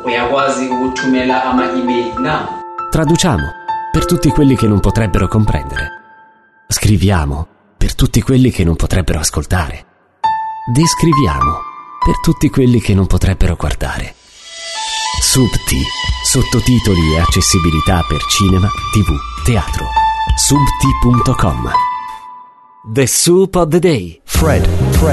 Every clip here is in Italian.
uyakwazi ukuthumela ama-email na? Traduciamo per tutti quelli che non potrebbero comprendere. Scriviamo per tutti quelli che non potrebbero ascoltare. Descriviamo per tutti quelli che non potrebbero guardare. Subti, sottotitoli e accessibilità per cinema, TV, teatro. Subti.com. The Soup of the Day. Fred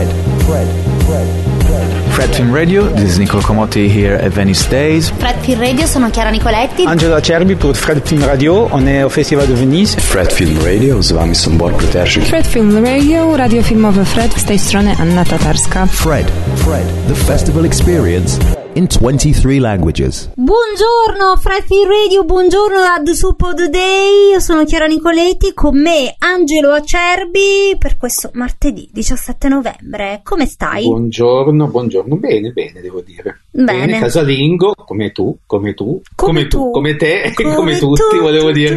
Film Radio, this is Nicolo Comotti here at Venice Days. Fred Film Radio, sono Chiara Nicoletti. Angelo Acerbi pour Fred Film Radio, on est au Festival de Venise. Fred Film Radio, z wami są Borg Peterczyk. Fred Film Radio, radio filmowe Fred, z tej strony Anna Tatarska. Fred, the festival experience in 23 languages. Buongiorno Fred Film Radio, buongiorno a The Soup of the Day, io sono Chiara Nicoletti, con me Angelo Acerbi per questo martedì 17 novembre. Come stai? Buongiorno, bene, devo dire. Bene, casalingo, come te, come tutti, volevo dire.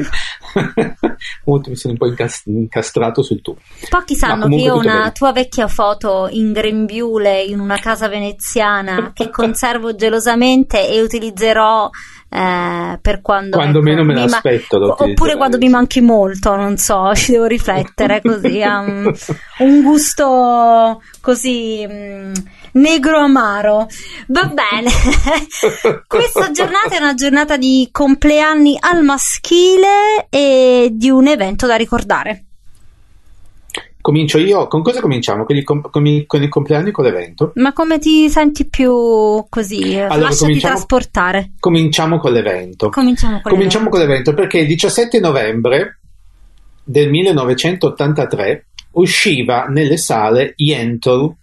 Mi sono un po' incastrato sul tu. Pochi sanno che io ho una tua vecchia foto in grembiule in una casa veneziana che conservo gelosamente e utilizzerò per quando meno me l'aspetto, oppure quando mi manchi molto, non so, ci devo riflettere così, ha un gusto così negro amaro. Va bene. Questa giornata è una giornata di compleanni al maschile e di un evento da ricordare. Comincio io. Con cosa cominciamo? Con il compleanno e con l'evento? Ma come ti senti più così? Allora, lasciati trasportare. Cominciamo con l'evento. Cominciamo con l'evento perché il 17 novembre del 1983 usciva nelle sale Yentl,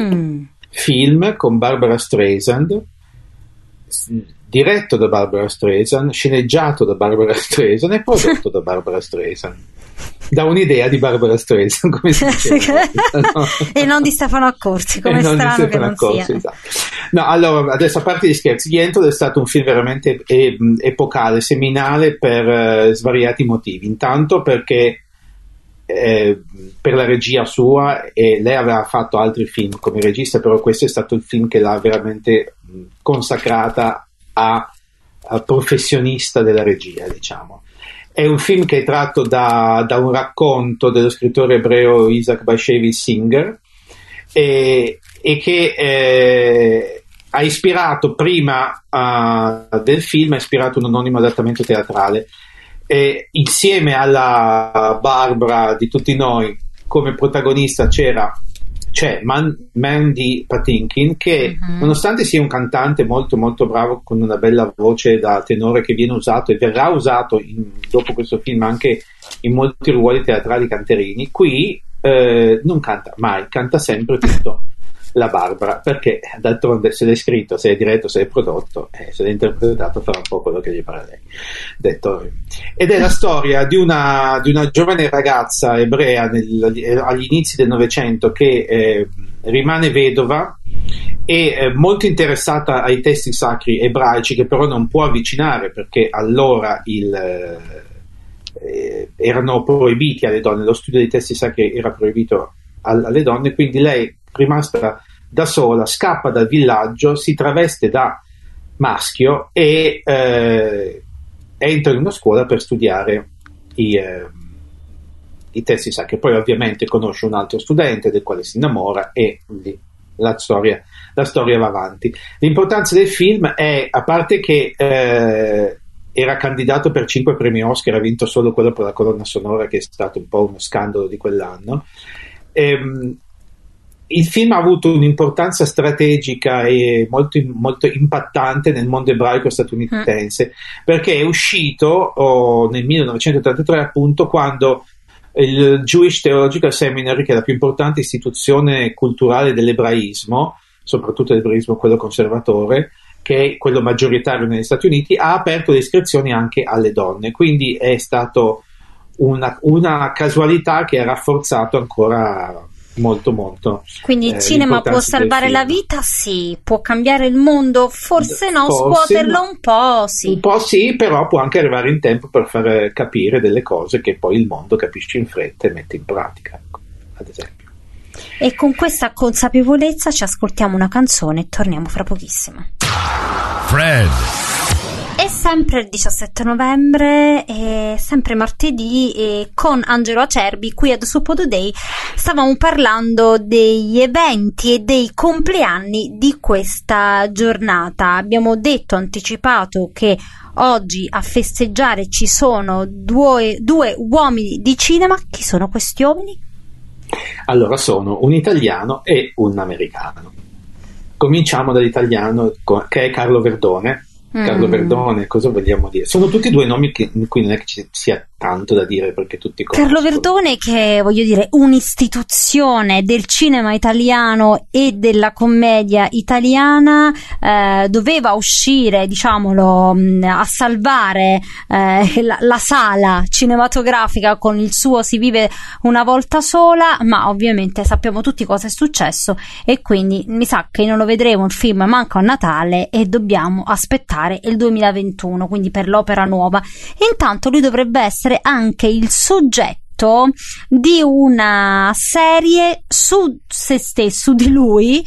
film con Barbra Streisand, diretto da Barbra Streisand, sceneggiato da Barbra Streisand e prodotto da Barbra Streisand. Da un'idea di Barbra Streisand, come si diceva, no? E non di Stefano Accorsi, come strano che non sia. Esatto. No, allora, adesso a parte gli scherzi, Yentl è stato un film veramente epocale, seminale per svariati motivi. Intanto perché per la regia sua, e lei aveva fatto altri film come regista, però questo è stato il film che l'ha veramente consacrata a professionista della regia, diciamo. È un film che è tratto da un racconto dello scrittore ebreo Isaac Bashevis Singer e che ha ispirato prima del film, ha ispirato un anonimo adattamento teatrale. Insieme alla Barbara di tutti noi come protagonista c'è Mandy Patinkin che nonostante sia un cantante molto molto bravo con una bella voce da tenore che viene usato e verrà usato dopo questo film anche in molti ruoli teatrali canterini, qui non canta mai, canta sempre tutto la Barbara, perché d'altronde se l'è scritto, se è diretto, se è prodotto, se l'è interpretato farà un po' quello che gli pare a lei, detto. Ed è la storia di una giovane ragazza ebrea agli inizi del Novecento che rimane vedova e molto interessata ai testi sacri ebraici, che però non può avvicinare perché allora erano proibiti alle donne, lo studio dei testi sacri era proibito alle donne, quindi lei, rimasta da sola, scappa dal villaggio, si traveste da maschio e entra in una scuola per studiare i testi sacri. Poi ovviamente conosce un altro studente del quale si innamora e lì la storia va avanti. L'importanza del film è, a parte che era candidato per 5 premi Oscar, ha vinto solo quello per la colonna sonora, che è stato un po' uno scandalo di quell'anno. Il film ha avuto un'importanza strategica e molto, molto impattante nel mondo ebraico statunitense, perché è uscito nel 1983, appunto, quando il Jewish Theological Seminary, che è la più importante istituzione culturale dell'ebraismo, soprattutto l'ebraismo quello conservatore, che è quello maggioritario negli Stati Uniti, ha aperto le iscrizioni anche alle donne, quindi è stato una casualità che ha rafforzato ancora molto molto. Quindi il cinema può salvare la vita? Sì. Può cambiare il mondo? Forse no, scuoterlo un po', sì. Un po' sì, però può anche arrivare in tempo per far capire delle cose che poi il mondo capisce in fretta e mette in pratica, ecco, ad esempio. E con questa consapevolezza ci ascoltiamo una canzone e torniamo fra pochissimo. Fred. È sempre il 17 novembre, è sempre martedì, e con Angelo Acerbi qui ad Suppo Today stavamo parlando degli eventi e dei compleanni di questa giornata. Abbiamo anticipato che oggi a festeggiare ci sono due uomini di cinema. Chi sono questi uomini? Allora, sono un italiano e un americano. Cominciamo dall'italiano, che è Carlo Verdone. Carlo Verdone, cosa vogliamo dire? Sono tutti due nomi in cui non è che ci sia tanto da dire, perché tutti conoscono. Carlo Verdone, che voglio dire, un'istituzione del cinema italiano e della commedia italiana, doveva uscire, diciamolo, a salvare la sala cinematografica con il suo Si vive una volta sola, ma ovviamente sappiamo tutti cosa è successo, e quindi mi sa che non lo vedremo il film manco a Natale e dobbiamo aspettare il 2021, quindi per l'opera nuova. Intanto lui dovrebbe essere anche il soggetto di una serie su se stesso, di lui,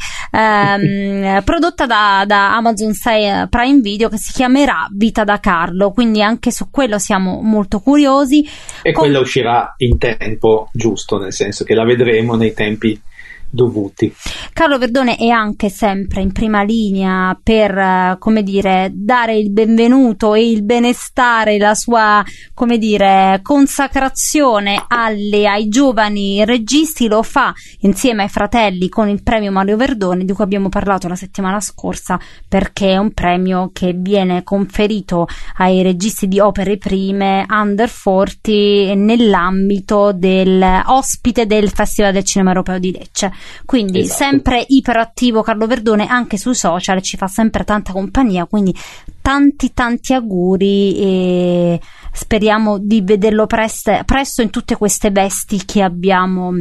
prodotta da Amazon Prime Video, che si chiamerà Vita da Carlo, quindi anche su quello siamo molto curiosi. E quella uscirà in tempo giusto, nel senso che la vedremo nei tempi dovuti. Carlo Verdone è anche sempre in prima linea per, come dire, dare il benvenuto e il benestare, la sua, come dire, consacrazione ai giovani registi. Lo fa insieme ai fratelli con il premio Mario Verdone, di cui abbiamo parlato la settimana scorsa, perché è un premio che viene conferito ai registi di opere prime under 40 nell'ambito del ospite del Festival del Cinema Europeo di Lecce. Quindi esatto. Sempre iperattivo Carlo Verdone anche sui social, ci fa sempre tanta compagnia, quindi tanti auguri e speriamo di vederlo presto in tutte queste vesti che abbiamo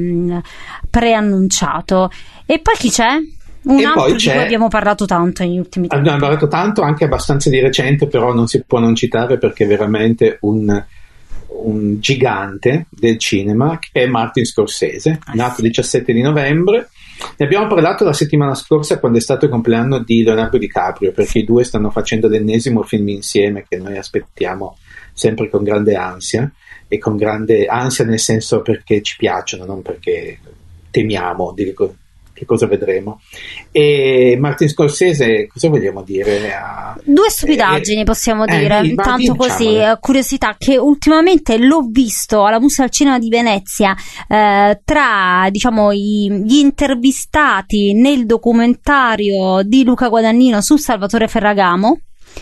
preannunciato. E poi chi c'è? Un altro di cui abbiamo parlato tanto negli ultimi tempi. Abbiamo parlato tanto, anche abbastanza di recente, però non si può non citare perché è veramente un gigante del cinema, che è Martin Scorsese, nato il 17 di novembre. Ne abbiamo parlato la settimana scorsa, quando è stato il compleanno di Leonardo DiCaprio, perché i due stanno facendo l'ennesimo film insieme che noi aspettiamo sempre con grande ansia, e con grande ansia nel senso perché ci piacciono, non perché temiamo di che cosa vedremo. E Martin Scorsese, cosa vogliamo dire? Due stupidaggini possiamo dire, intanto così, curiosità, che ultimamente l'ho visto alla Mostra al Cinema di Venezia, tra, diciamo, gli intervistati nel documentario di Luca Guadagnino su Salvatore Ferragamo,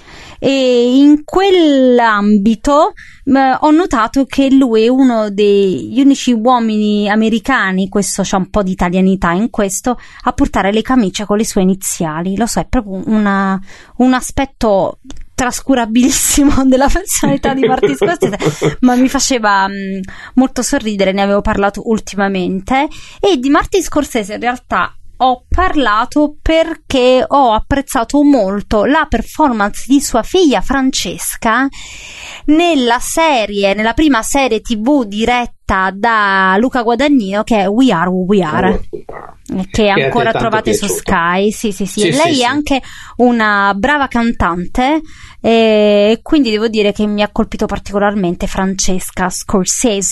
e in quell'ambito ho notato che lui è uno degli unici uomini americani, questo c'ha un po' di italianità in questo, a portare le camicie con le sue iniziali. Lo so, è proprio un aspetto trascurabilissimo della personalità di Martin Scorsese, ma mi faceva molto sorridere, ne avevo parlato ultimamente. E di Martin Scorsese in realtà ho parlato perché ho apprezzato molto la performance di sua figlia Francesca nella prima serie TV diretta da Luca Guadagnino, che è We Are Who We Are, che ancora trovate su Sky. Sì. E lei è anche una brava cantante, e quindi devo dire che mi ha colpito particolarmente Francesca Scorsese.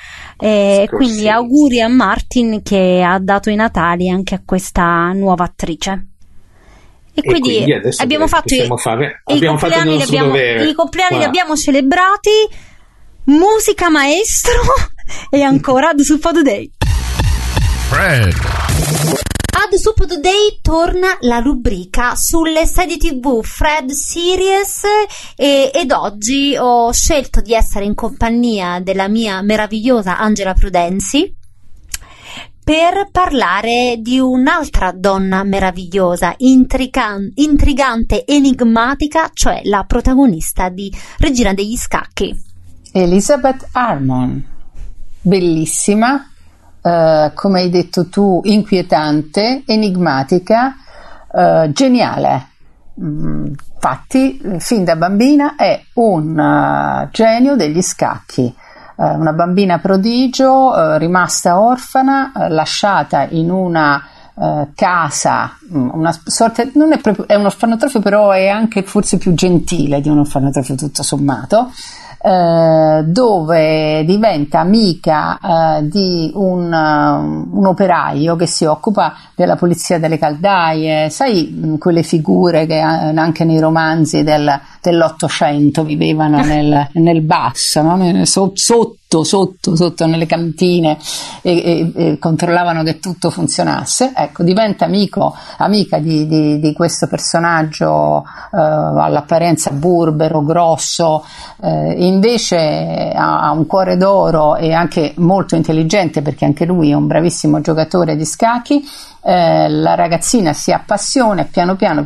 Quindi auguri a Martin, che ha dato i natali anche a questa nuova attrice. E quindi abbiamo fatto i compleanni, li abbiamo celebrati, musica maestro e ancora The Suppo Today. Ad Suppo Today torna la rubrica sulle serie TV Fred Series, ed oggi ho scelto di essere in compagnia della mia meravigliosa Angela Prudenzi per parlare di un'altra donna meravigliosa, intrigante, enigmatica, cioè la protagonista di Regina degli Scacchi, Elizabeth Harmon. Bellissima, come hai detto tu, inquietante, enigmatica, geniale. Infatti, fin da bambina è un genio degli scacchi. Una bambina prodigio, rimasta orfana, lasciata in una casa, una sorta, non è proprio, è un orfanotrofio, però è anche forse più gentile di un orfanotrofio tutto sommato, dove diventa amica di un operaio che si occupa della pulizia delle caldaie, sai, quelle figure che anche nei romanzi dell'Ottocento vivevano nel basso, no? Sotto nelle cantine e controllavano che tutto funzionasse. Ecco, diventa amica di questo personaggio all'apparenza burbero, grosso, invece ha un cuore d'oro e anche molto intelligente, perché anche lui è un bravissimo giocatore di scacchi. La ragazzina si appassiona e piano piano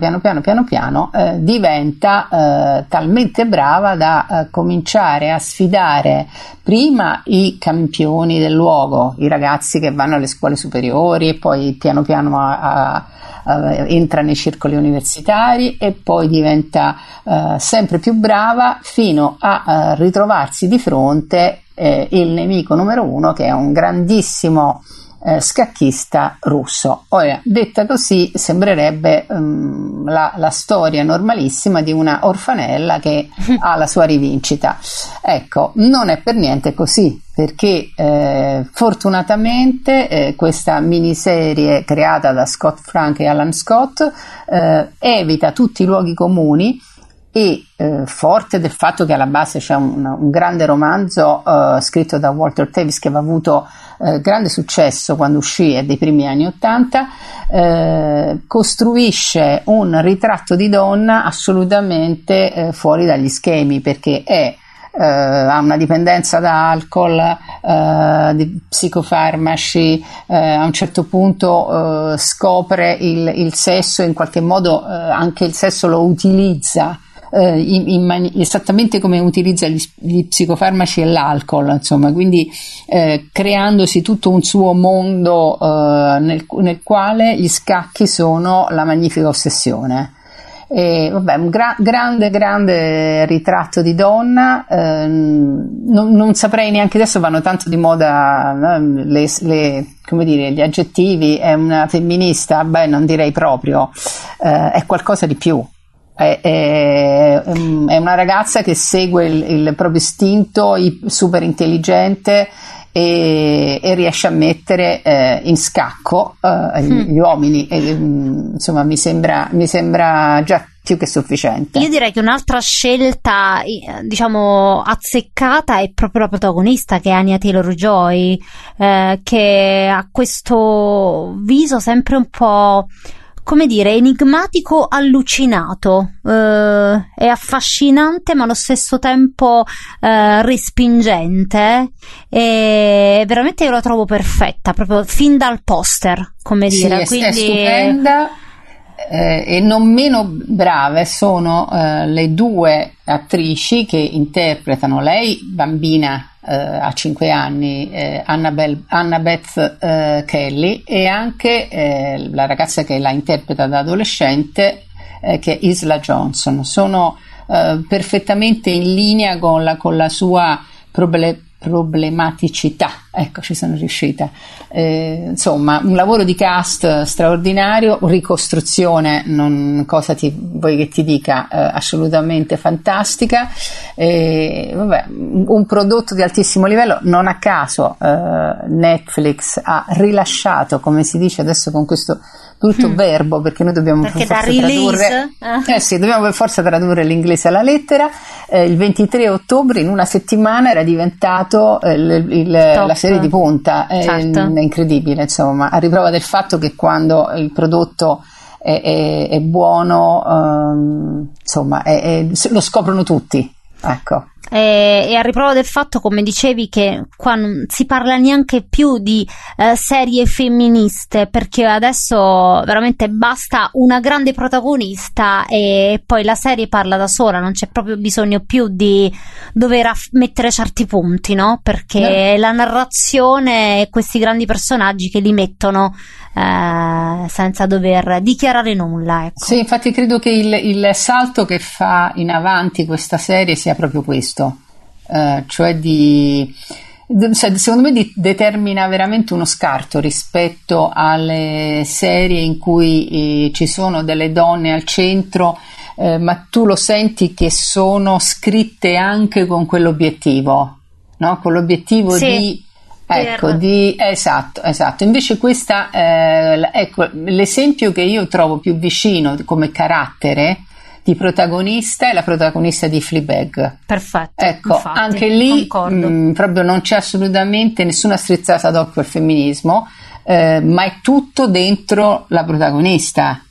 diventa talmente brava da cominciare a sfidare prima i campioni del luogo, i ragazzi che vanno alle scuole superiori, e poi piano piano entra nei circoli universitari, e poi diventa sempre più brava fino a ritrovarsi di fronte il nemico numero uno, che è un grandissimo scacchista russo. Ora, detta così, sembrerebbe la storia normalissima di una orfanella che ha la sua rivincita. Ecco, non è per niente così, perché fortunatamente questa miniserie creata da Scott Frank e Alan Scott evita tutti i luoghi comuni, e forte del fatto che alla base c'è un grande romanzo scritto da Walter Tevis, che aveva avuto grande successo quando uscì, è dei primi anni '80, costruisce un ritratto di donna assolutamente fuori dagli schemi, perché ha una dipendenza da alcol, di psicofarmaci, a un certo punto scopre il sesso, in qualche modo anche il sesso lo utilizza esattamente come utilizza gli psicofarmaci e l'alcol, insomma, quindi creandosi tutto un suo mondo nel quale gli scacchi sono la magnifica ossessione. E, vabbè, un grande ritratto di donna. Non saprei neanche, adesso vanno tanto di moda, no? Come dire, gli aggettivi. È una femminista? Beh, non direi proprio, è qualcosa di più. È una ragazza che segue il proprio istinto, super intelligente, e riesce a mettere in scacco gli uomini, insomma mi sembra già più che sufficiente. Io direi che un'altra scelta, diciamo, azzeccata è proprio la protagonista, che è Anya Taylor-Joy, che ha questo viso sempre un po', come dire, enigmatico, allucinato, è affascinante ma allo stesso tempo respingente, e veramente io la trovo perfetta, proprio fin dal poster, come dire. Sì, quindi è stupenda. E non meno brave sono le due attrici che interpretano lei, bambina, a 5 anni, Annabeth Kelly, e anche la ragazza che la interpreta da adolescente, che è Isla Johnson. Sono perfettamente in linea con la sua problematicità. Ecco, ci sono riuscita. Insomma, un lavoro di cast straordinario, ricostruzione, cosa vuoi che ti dica, assolutamente fantastica. Vabbè, un prodotto di altissimo livello. Non a caso Netflix ha rilasciato, come si dice adesso con questo brutto verbo, perché noi dobbiamo per forza tradurre, dobbiamo per forza tradurre l'inglese alla lettera. Il 23 ottobre, in una settimana, era diventato la serie di punta. Certo. È incredibile, insomma, a riprova del fatto che quando il prodotto è buono, insomma, lo scoprono tutti, ecco. E a riprova del fatto, come dicevi, che qua non si parla neanche più di serie femministe, perché adesso veramente basta una grande protagonista e poi la serie parla da sola, non c'è proprio bisogno più di dover mettere certi punti, no? Perché la narrazione e questi grandi personaggi che li mettono senza dover dichiarare nulla, ecco. Sì, infatti credo che il salto che fa in avanti questa serie sia proprio questo, cioè di secondo me determina veramente uno scarto rispetto alle serie in cui ci sono delle donne al centro, ma tu lo senti che sono scritte anche con quell'obiettivo, no? Con l'obiettivo sì, esatto. Invece questa, ecco, l'esempio che io trovo più vicino come carattere di protagonista è la protagonista di Fleabag. Perfetto. Ecco, infatti, anche lì proprio non c'è assolutamente nessuna strizzata d'occhio al femminismo, ma è tutto dentro la protagonista.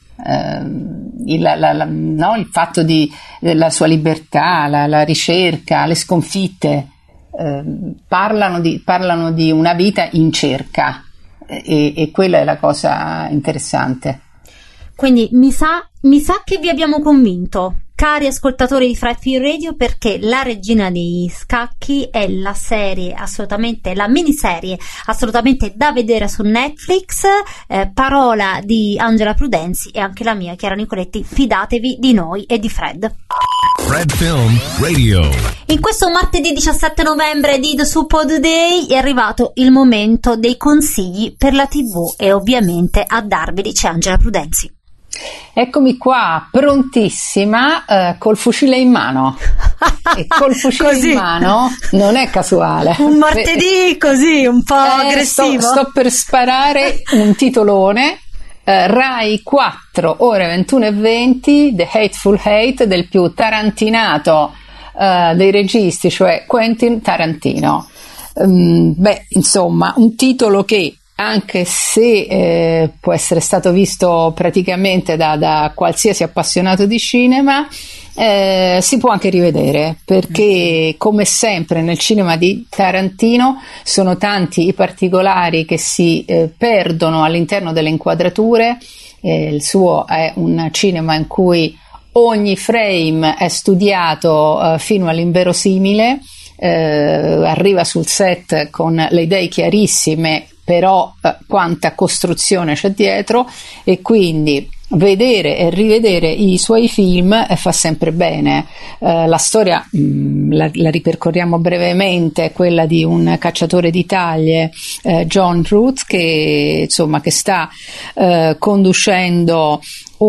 Il fatto della sua libertà, la ricerca, le sconfitte, parlano di una vita in cerca, e quella è la cosa interessante. Quindi mi sa che vi abbiamo convinto, cari ascoltatori di Fred Film Radio, perché La Regina dei Scacchi è la miniserie assolutamente da vedere su Netflix, parola di Angela Prudenzi e anche la mia, Chiara Nicoletti. Fidatevi di noi e di Fred. Fred Film Radio. In questo martedì 17 novembre di The Suppod Day è arrivato il momento dei consigli per la TV e ovviamente a darveli c'è Angela Prudenzi. Eccomi qua, prontissima, col fucile in mano. E col fucile in mano non è casuale. Un martedì così, un po' aggressivo. Sto per sparare un titolone. Rai 4, ore 21:20, The Hateful Eight, del più tarantinato dei registi, cioè Quentin Tarantino. Insomma, un titolo che, anche se può essere stato visto praticamente da qualsiasi appassionato di cinema, si può anche rivedere, perché come sempre nel cinema di Tarantino sono tanti i particolari che si perdono all'interno delle inquadrature. Il suo è un cinema in cui ogni frame è studiato fino all'inverosimile, arriva sul set con le idee chiarissime, però quanta costruzione c'è dietro, e quindi vedere e rivedere i suoi film fa sempre bene. La storia la ripercorriamo brevemente, è quella di un cacciatore di taglie, John Ruth, che sta conducendo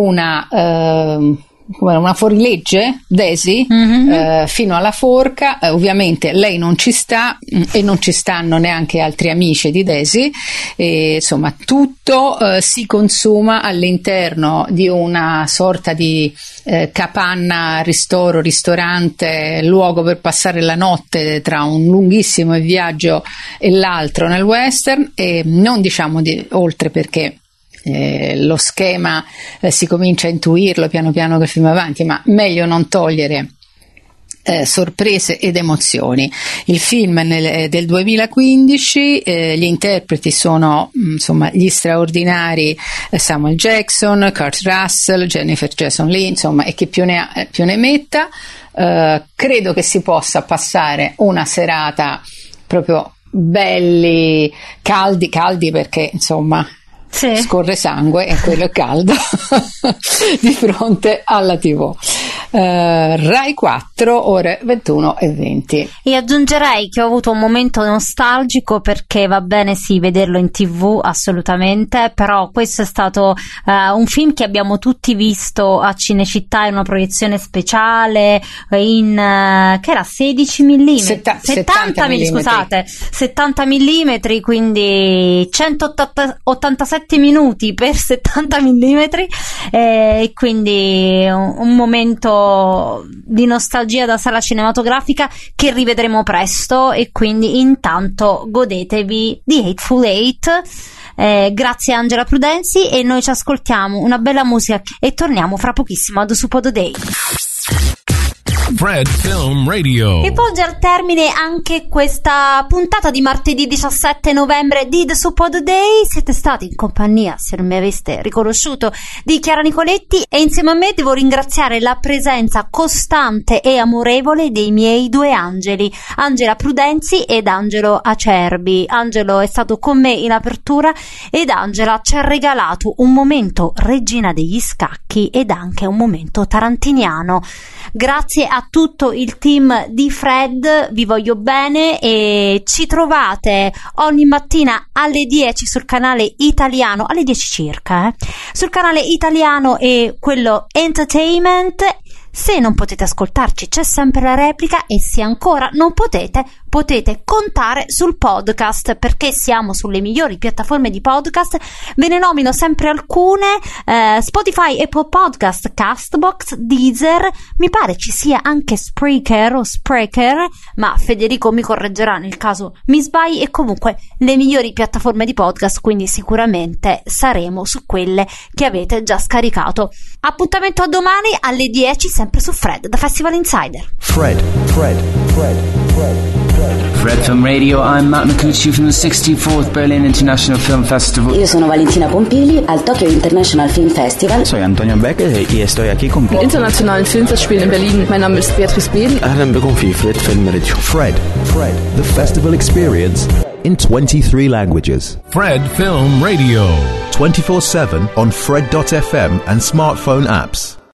una fuorilegge, Daisy, fino alla forca. Ovviamente lei non ci sta e non ci stanno neanche altri amici di Daisy, e insomma tutto si consuma all'interno di una sorta di capanna, ristorante, luogo per passare la notte tra un lunghissimo viaggio e l'altro nel western. E non diciamo oltre, perché lo schema si comincia a intuirlo piano piano che il film va avanti, ma meglio non togliere sorprese ed emozioni. Il film è del 2015, gli interpreti sono gli straordinari Samuel Jackson, Kurt Russell, Jennifer Jason Leigh, e chi più ne ha più ne metta. Credo che si possa passare una serata proprio belli, caldi, perché sì, scorre sangue e quello è caldo di fronte alla TV. Rai 4, ore 21:20. E aggiungerei che ho avuto un momento nostalgico, perché va bene sì vederlo in TV assolutamente, però questo è stato un film che abbiamo tutti visto a Cinecittà in una proiezione speciale in che era 16 mm, 70 mm, scusate, 70 mm, quindi 187 minuti per 70 mm, e quindi un momento di nostalgia da sala cinematografica che rivedremo presto. E quindi intanto godetevi di Hateful Eight. Grazie Angela Prudenzi, e noi ci ascoltiamo una bella musica e torniamo fra pochissimo ad Suppod Day. Fred Film Radio. E poggia al termine anche questa puntata di martedì 17 novembre di The Suppod Day. Siete stati in compagnia, se non mi aveste riconosciuto, di Chiara Nicoletti, e insieme a me devo ringraziare la presenza costante e amorevole dei miei due angeli, Angela Prudenzi ed Angelo Acerbi. Angelo è stato con me in apertura ed Angela ci ha regalato un momento Regina degli Scacchi ed anche un momento tarantiniano. grazie a tutto il team di Fred, vi voglio bene e ci trovate ogni mattina alle 10 sul canale italiano, alle 10 circa, sul canale italiano e quello Entertainment. Se non potete ascoltarci c'è sempre la replica e se ancora non potete contare sul podcast, perché siamo sulle migliori piattaforme di podcast. Ve ne nomino sempre alcune: Spotify, Apple Podcast, Castbox, Deezer, mi pare ci sia anche Spreaker, ma Federico mi correggerà nel caso mi sbagli, e comunque le migliori piattaforme di podcast, quindi sicuramente saremo su quelle che avete già scaricato. Appuntamento a domani alle 10 sempre su Fred, da Festival Insider. Fred Film Radio, I'm Matt Micucci from the 64th Berlin International Film Festival. Io sono Valentina Pompili al Tokyo International Film Festival. Soy Antonio Becker y estoy aquí con internationalen Filmfestspielen in Berlin. Mein Name ist Beatrice Beden. أهلا بكم في Fred Film Radio. Fred, the festival experience in 23 languages. Fred Film Radio. 24/7 on Fred.fm and smartphone apps.